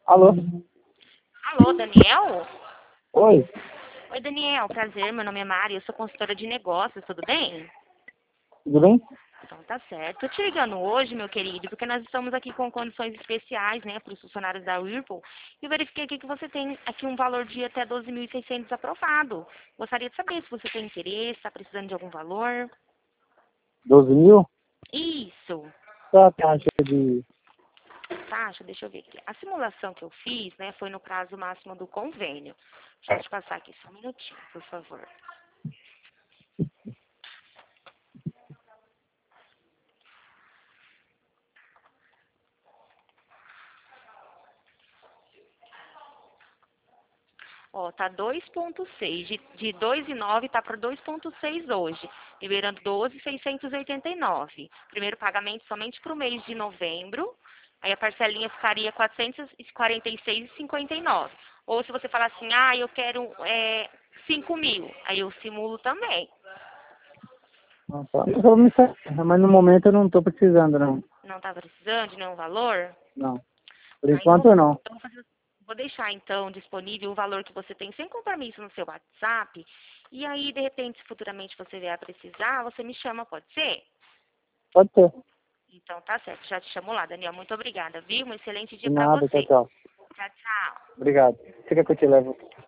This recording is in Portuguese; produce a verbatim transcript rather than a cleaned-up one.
Alô? Alô, Daniel? Oi, Oi, Daniel, prazer, meu nome é Mari, eu sou consultora de negócios, tudo bem? tudo bem? Então tá certo. Tô te ligando hoje, meu querido, porque nós estamos aqui com condições especiais, né, para os funcionários da Whirlpool, e eu verifiquei aqui que você tem aqui um valor de até doze mil e seiscentos aprovado. Gostaria de saber se você tem interesse, está precisando de algum valor. doze mil? Isso. Qual a taxa de... Taxa, deixa eu ver aqui. A simulação que eu fiz, né, foi no prazo máximo do convênio. Deixa eu te passar aqui só um minutinho, por favor. Ó, tá dois ponto seis. De, de dois vírgula nove tá para dois ponto seis hoje, liberando doze mil seiscentos e oitenta e nove. Primeiro pagamento somente para o mês de novembro. Aí a parcelinha ficaria quatrocentos e quarenta e seis reais e cinquenta e nove. Ou se você falar assim, ah, eu quero é, cinco mil, aí eu simulo também. Ah, tá. Eu vou me fa- Mas no momento eu não estou precisando, não. Não tá precisando de nenhum valor? Não. Por Tá, então, enquanto, não. eu vou, fazer- vou deixar então disponível o valor que você tem sem compromisso no seu WhatsApp. E aí, de repente, se futuramente você vier a precisar, você me chama, pode ser? Pode ser. Então tá certo, já te chamo lá, Daniel. Muito obrigada, viu? Um excelente De dia pra nada, tchau, você. tchau. Tchau, tchau. Obrigado. Você quer que eu te levo?